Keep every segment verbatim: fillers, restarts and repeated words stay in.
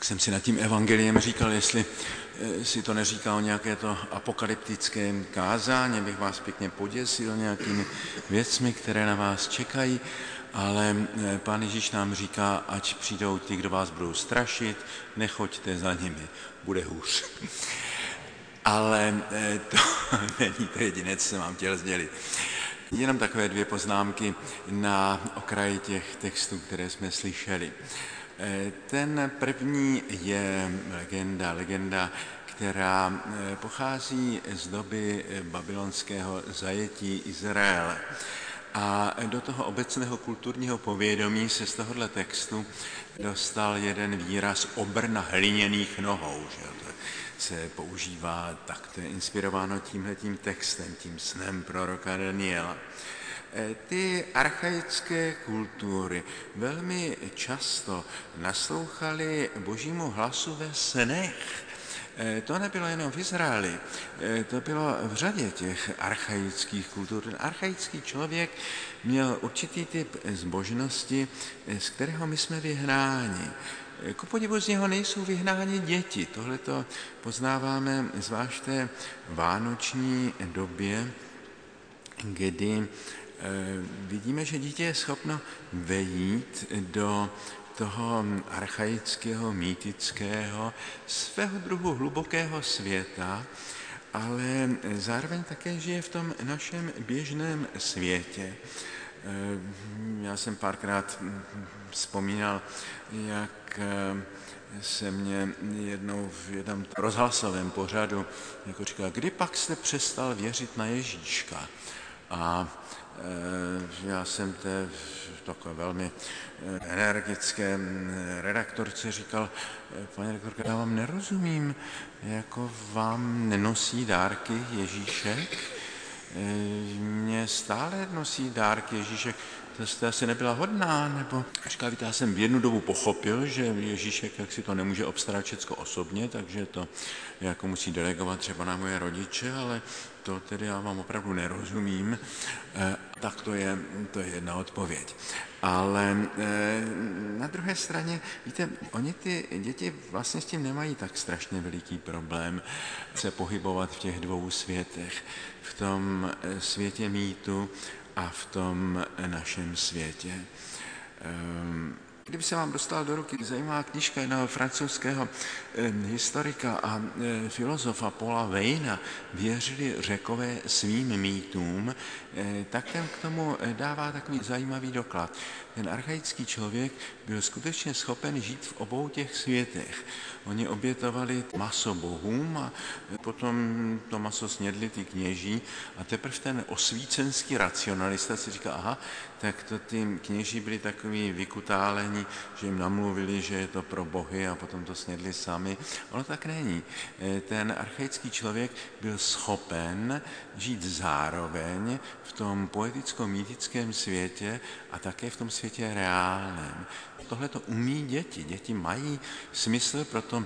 jsem si nad tím evangeliem říkal, jestli si to neříká o nějaké to apokalyptické kázání, bych vás pěkně poděsil nějakými věcmi, které na vás čekají, ale Pán Ježíš nám říká, ať přijdou ti, kdo vás budou strašit, nechoďte za nimi, bude hůř. Ale to není to jediné, co jsem vám chtěl sdělit. Jenom takové dvě poznámky na okraji těch textů, které jsme slyšeli. Ten první je legenda, legenda, která pochází z doby babylonského zajetí Izraele. A do toho obecného kulturního povědomí se z tohohle textu dostal jeden výraz obr na hliněných nohou. Že? To se používá, tak to je inspirováno tímhletím textem, tím snem proroka Daniela. Ty archaické kultury velmi často naslouchaly božímu hlasu ve snech. To nebylo jenom v Izraeli, to bylo v řadě těch archaických kultur. Ten archaický člověk měl určitý typ zbožnosti, z kterého my jsme vyhnáni. Ku podivu z něho nejsou vyhnáni děti. Tohle to poznáváme zvlášť v té vánoční době, kdy vidíme, že dítě je schopno vejít do toho archaického, mýtického, svého druhu hlubokého světa, ale zároveň také žije v tom našem běžném světě. Já jsem párkrát vzpomínal, jak se mě jednou v jednom rozhlasovém pořadu jako říkal, kdy pak jste přestal věřit na Ježíška? A já jsem té takové velmi energické redaktorce říkal, paní redaktorka, já vám nerozumím, jako vám nenosí dárky Ježíšek? Mně stále nosí dárky Ježíšek, to jste asi nebyla hodná, nebo... Říká, víte, já jsem v jednu dobu pochopil, že Ježíšek jak si to nemůže obstarat všecko osobně, takže to jako musí delegovat třeba na moje rodiče, ale to tedy já vám opravdu nerozumím. E, tak to je, to je jedna odpověď. Ale e, na druhé straně, víte, oni ty děti vlastně s tím nemají tak strašně veliký problém se pohybovat v těch dvou světech. V tom světě mýtu a v tom našem světě. Kdyby se vám dostala do ruky zajímavá knížka jednoho francouzského historika a filozofa Paula Veyna, věřili Řekové svým mýtům, tak ten k tomu dává takový zajímavý doklad. Ten archaický člověk byl skutečně schopen žít v obou těch světech. Oni obětovali maso bohům a potom to maso snědli ty kněží a teprve ten osvícenský racionalista si říká, aha, tak to ty kněží byli takový vykutálení, že jim namluvili, že je to pro bohy a potom to snědli sami. Ono tak není. Ten archaický člověk byl schopen žít zároveň v tom poeticko-mýtickém světě a také v tom světě reálném. Tohle to umí děti. Děti mají smysl pro to,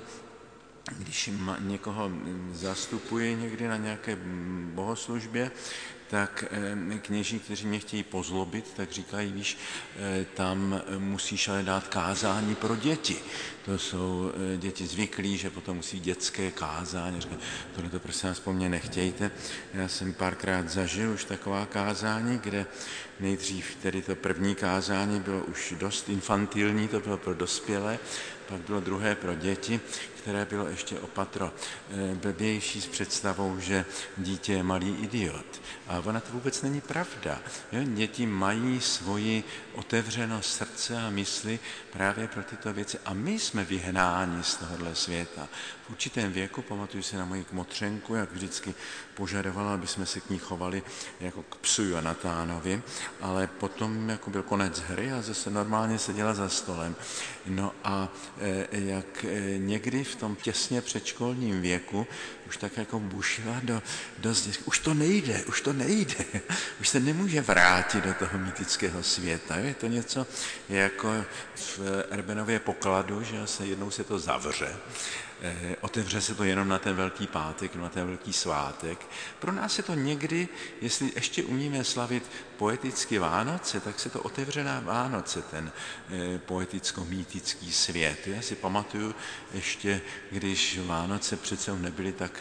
když někoho zastupuji někdy na nějaké bohoslužbě, tak kněží, kteří mě chtějí pozlobit, tak říkají, víš, tam musíš ale dát kázání pro děti. To jsou děti zvyklí, že potom musí dětské kázání. Říkají, tohle to prosím vás po mně nechtějte. Já jsem párkrát zažil už taková kázání, kde nejdřív tedy to první kázání bylo už dost infantilní, to bylo pro dospělé, pak bylo druhé pro děti, které bylo ještě opatro blbější s představou, že dítě je malý idiot. A ona to vůbec není pravda. Děti mají svoji otevřenost srdce a mysli právě pro tyto věci. A my jsme vyhnáni z tohohle světa. V určitém věku, pamatuju se na moji kmotřenku, jak vždycky požadovala, aby jsme se k ní chovali jako k psu Jonatánovi, ale potom jako byl konec hry a zase normálně seděla za stolem. No a jak někdy v tom těsně předškolním věku už tak jako bušila do, do zdi. Už to nejde, už to nejde. Už se nemůže vrátit do toho mýtického světa. Je to něco jako v Erbenově pokladu, že se jednou se to zavře. Otevře se to jenom na ten Velký pátek, na ten Velký svátek. Pro nás je to někdy, jestli ještě umíme slavit poeticky poeticky Vánoce, tak se to otevře na Vánoce, ten poeticko-mýtický svět. Já si pamatuju ještě, když Vánoce přece nebyly tak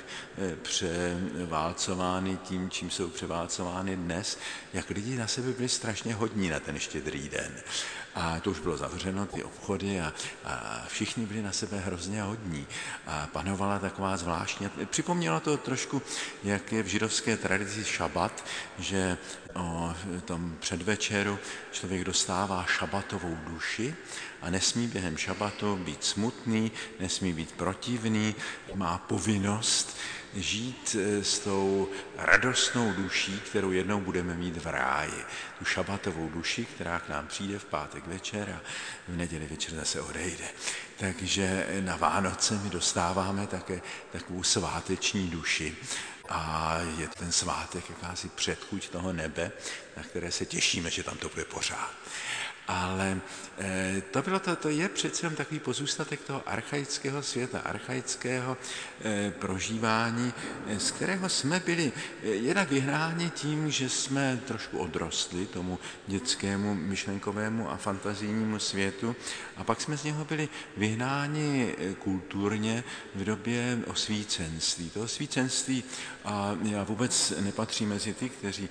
převálcovány tím, čím jsou převálcovány dnes, jak lidi na sebe byli strašně hodní na ten štědrý den. A to už bylo zavřeno, ty obchody, a, a všichni byli na sebe hrozně hodní. A panovala taková zvláštní... Připomnělo to trošku, jak je v židovské tradici šabat, že o tom předvečeru člověk dostává šabatovou duši a nesmí během šabatu být smutný, nesmí být protivný, má povinnost žít s tou radostnou duší, kterou jednou budeme mít v ráji. Tu šabatovou duši, která k nám přijde v pátek večer a v neděli večer zase odejde. Takže na Vánoce my dostáváme také takovou sváteční duši. A je ten svátek jakási předchuť toho nebe, na které se těšíme, že tam to bude pořád. Ale e, to, bylo to, to je přece jen takový pozůstatek toho archaického světa, archaického e, prožívání, e, z kterého jsme byli e, jednak vyhnáni tím, že jsme trošku odrostli tomu dětskému, myšlenkovému a fantazijnímu světu, a pak jsme z něho byli vyhnáni e, kulturně v době osvícenství. To osvícenství, a já vůbec nepatřím mezi ty, kteří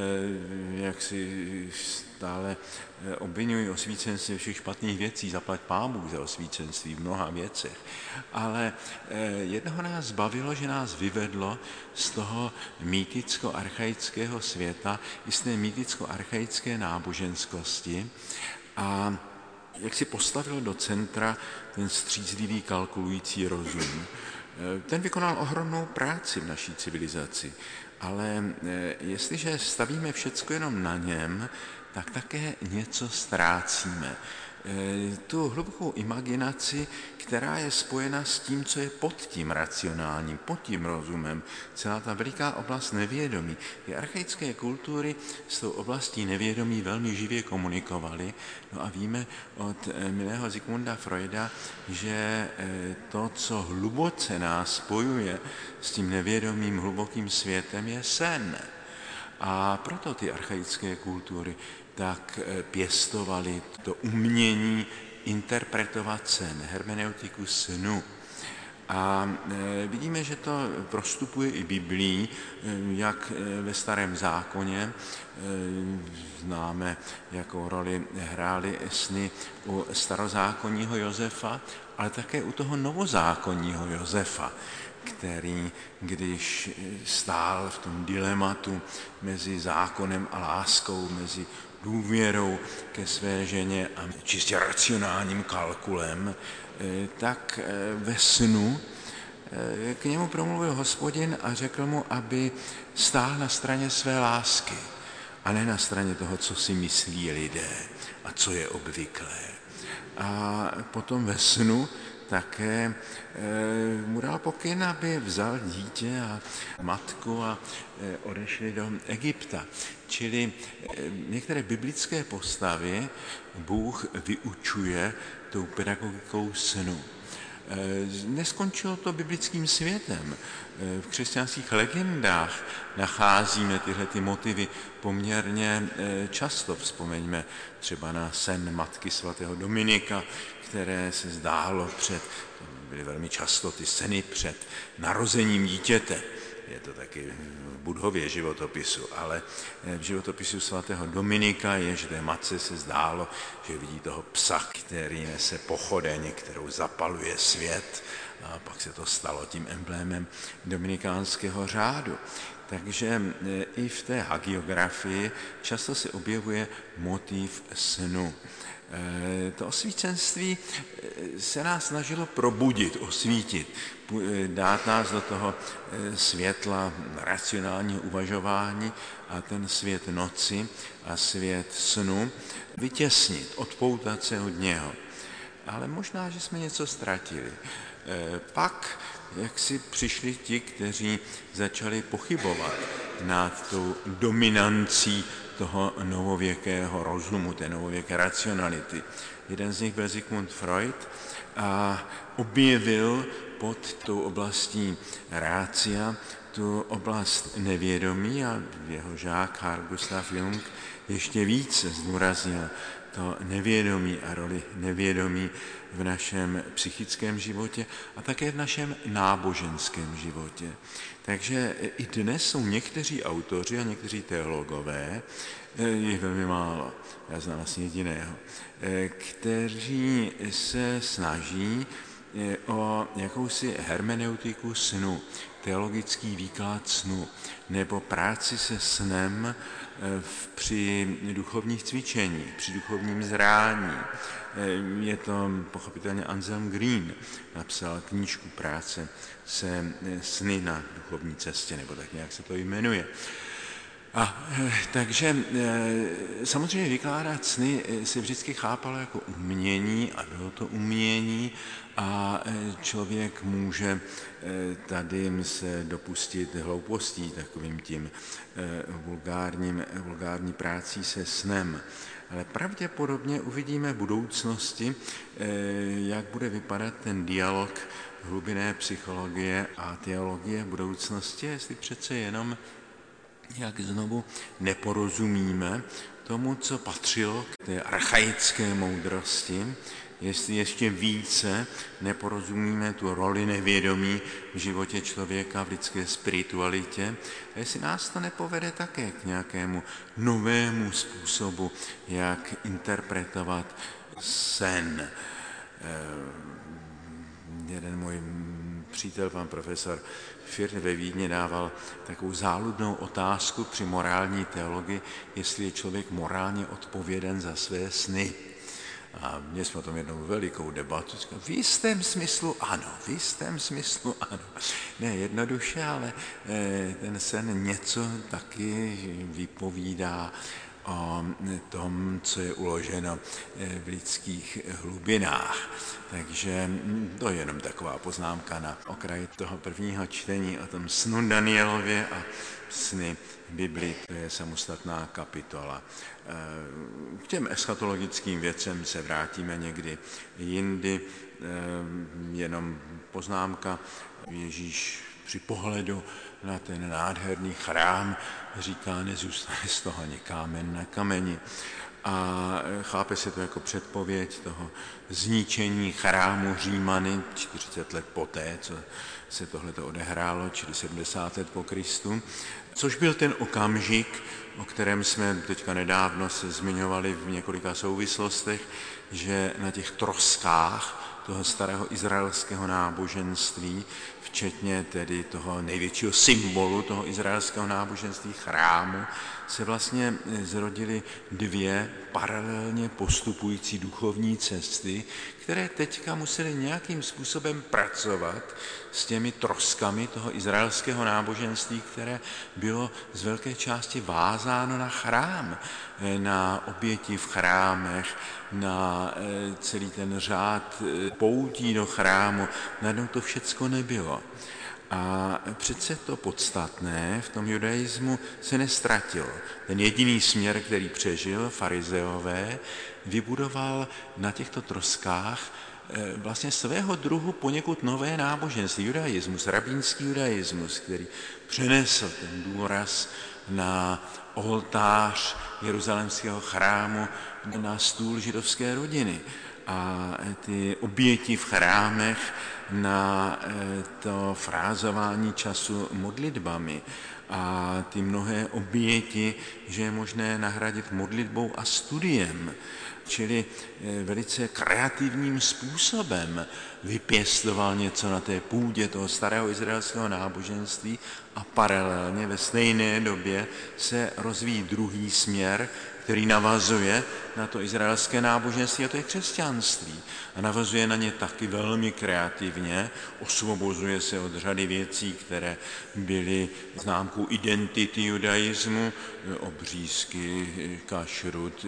e, jak si stále obvinují osvícenství všech špatných věcí, zaplať pámbu za osvícenství v mnoha věcech. Ale jednoho nás zbavilo, že nás vyvedlo z toho mýticko-archaického světa, i z té mýticko-archaické náboženskosti, a jak si postavil do centra ten střízlivý kalkulující rozum. Ten vykonal ohromnou práci v naší civilizaci, ale jestliže stavíme všecko jenom na něm, tak také něco ztrácíme. Tu hlubokou imaginaci, která je spojena s tím, co je pod tím racionálním, pod tím rozumem, celá ta veliká oblast nevědomí. Ty archaické kultury s tou oblastí nevědomí velmi živě komunikovaly. No a víme od milého Sigmunda Freuda, že to, co hluboce nás spojuje s tím nevědomým hlubokým světem, je sen. A proto ty archaické kultury tak pěstovali to umění interpretovat sen, hermeneutiku snu. A vidíme, že to prostupuje i Biblií, jak ve Starém zákoně známe, jakou roli hrály sny u starozákonního Josefa, ale také u toho novozákonního Josefa, který, když stál v tom dilematu mezi zákonem a láskou, mezi důvěrou ke své ženě a čistě racionálním kalkulem, tak ve snu k němu promluvil Hospodin a řekl mu, aby stál na straně své lásky a ne na straně toho, co si myslí lidé a co je obvyklé. A potom ve snu také mu dal pokyn, aby vzal dítě a matku a odešli do Egypta. Čili některé biblické postavy Bůh vyučuje tou pedagogikou snu. Neskončilo to biblickým světem. V křesťanských legendách nacházíme tyhle ty motivy poměrně často. Vzpomeňme třeba na sen matky svatého Dominika, které se zdálo před, byly velmi často ty seny před narozením dítěte. Je to taky v Budhově životopisu, ale v životopisu svatého Dominika je, že té matce se zdálo, že vidí toho psa, který nese pochodeň, kterou zapaluje svět, a pak se to stalo tím emblémem dominikánského řádu. Takže i v té hagiografii často se objevuje motiv snu. To osvícenství se nás snažilo probudit, osvítit, dát nás do toho světla racionálního uvažování a ten svět noci a svět snu vytěsnit, odpoutat se od něho. Ale možná, že jsme něco ztratili. Pak, jak si přišli ti, kteří začali pochybovat nad tou dominancí toho novověkého rozumu, té novověké racionality. Jeden z nich byl Sigmund Freud a objevil pod tou oblastí rácia tu oblast nevědomí a jeho žák Carl Gustav Jung ještě víc zdůraznil to nevědomí a roli nevědomí v našem psychickém životě a také v našem náboženském životě. Takže i dnes jsou někteří autoři a někteří teologové, je velmi málo, já znám vlastně jediného, kteří se snaží o jakousi hermeneutiku snu, teologický výklad snu, nebo práci se snem při duchovních cvičeních, při duchovním zrání. Je to pochopitelně Anselm Green, napsal knížku práce se sny na duchovní cestě, nebo tak nějak se to jmenuje. A takže samozřejmě vykládat sny se vždycky chápalo jako umění a bylo to umění a člověk může tady se dopustit hloupostí takovým tím vulgárním, vulgární prácí se snem. Ale pravděpodobně uvidíme v budoucnosti, jak bude vypadat ten dialog hlubinné psychologie a teologie v budoucnosti, jestli přece jenom jak znovu neporozumíme tomu, co patřilo k té archaické moudrosti, jestli ještě více neporozumíme tu roli nevědomí v životě člověka, v lidské spiritualitě, a jestli nás to nepovede také k nějakému novému způsobu, jak interpretovat sen. Jeden můj přítel, pan profesor Firth ve Vídni, dával takovou záludnou otázku při morální teologii, jestli je člověk morálně odpověden za své sny. A měli jsme o tom jednou velikou debatu. V jistém smyslu ano, v jistém smyslu ano. Ne jednoduše, ale ten sen něco taky vypovídá o tom, co je uloženo v lidských hlubinách. Takže to je jenom taková poznámka na okraji toho prvního čtení o tom snu Danielově a sny Bibli, to je samostatná kapitola. K těm eschatologickým věcem se vrátíme někdy jindy, jenom poznámka. Ježíš při pohledu na ten nádherný chrám říká, nezůstane z toho ani kámen na kameni. A chápe se to jako předpověď toho zničení chrámu Římany čtyřicet let poté, co se tohleto odehrálo, čili sedmdesát let po Kristu, což byl ten okamžik, o kterém jsme teďka nedávno se zmiňovali v několika souvislostech, že na těch troskách toho starého izraelského náboženství, včetně tedy toho největšího symbolu toho izraelského náboženství, chrámu, se vlastně zrodily dvě paralelně postupující duchovní cesty, které teďka musely nějakým způsobem pracovat s těmi troskami toho izraelského náboženství, které bylo z velké části vázáno na chrám, na oběti v chrámech, na celý ten řád poutí do chrámu. Najednou to všecko nebylo. A přece to podstatné v tom judaismu se nestratilo. Ten jediný směr, který přežil, farizeové, vybudoval na těchto troskách vlastně svého druhu poněkud nové náboženství, judaismus, rabínský judaismus, který přenesl ten důraz na oltář jeruzalémského chrámu, na stůl židovské rodiny. A ty oběti v chrámech na to frázování času modlitbami a ty mnohé oběti, že je možné nahradit modlitbou a studiem, čili velice kreativním způsobem vypěstoval něco na té půdě toho starého izraelského náboženství a paralelně ve stejné době se rozvíjí druhý směr, který navazuje na to izraelské náboženství, a to je křesťanství. A navazuje na ně taky velmi kreativně, osvobozuje se od řady věcí, které byly známkou identity judaismu, obřízky, kašrut,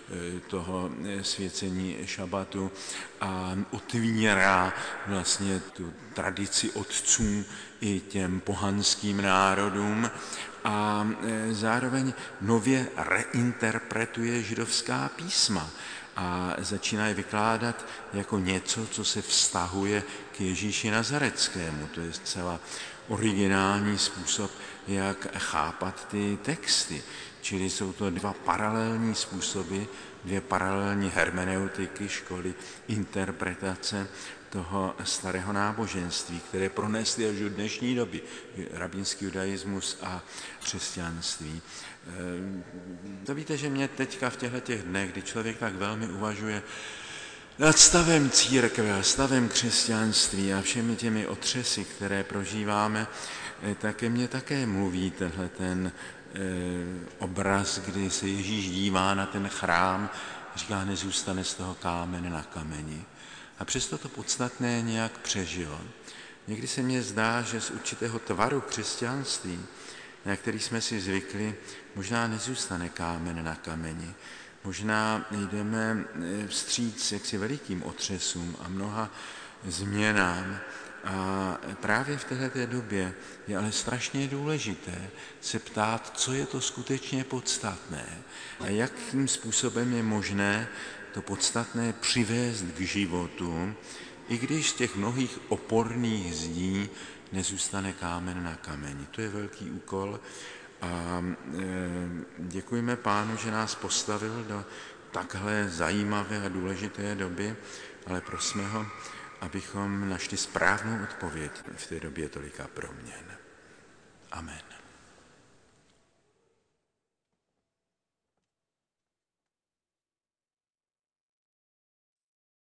toho svěcení šabatu, a otvírá vlastně tu tradici otců i těm pohanským národům a zároveň nově reinterpretuje židovská písma a začíná je vykládat jako něco, co se vztahuje k Ježíši Nazareckému. To je zcela originální způsob, jak chápat ty texty. Čili jsou to dva paralelní způsoby, dvě paralelní hermeneutiky, školy interpretace toho starého náboženství, které pronesly až do dnešní doby rabínský judaismus a křesťanství. To víte, že mě teďka v těchto těch dnech, kdy člověk tak velmi uvažuje nad stavem církve a stavem křesťanství a všemi těmi otřesy, které prožíváme, tak mě také mluví tenhle ten obraz, kdy se Ježíš dívá na ten chrám, říká, nezůstane z toho kámen na kameni. A přesto to podstatné nějak přežilo. Někdy se mně zdá, že z určitého tvaru křesťanství, na který jsme si zvykli, možná nezůstane kámen na kameni. Možná jdeme vstříc jaksi velikým otřesům a mnoha změnám. A právě v této době je ale strašně důležité se ptát, co je to skutečně podstatné a jakým způsobem je možné to podstatné přivést k životu, i když z těch mnohých oporných zdí nezůstane kámen na kameni. To je velký úkol a děkujeme Pánu, že nás postavil do takhle zajímavé a důležité doby, ale prosme ho, abychom našli správnou odpověď v té době tolika proměn. Amen.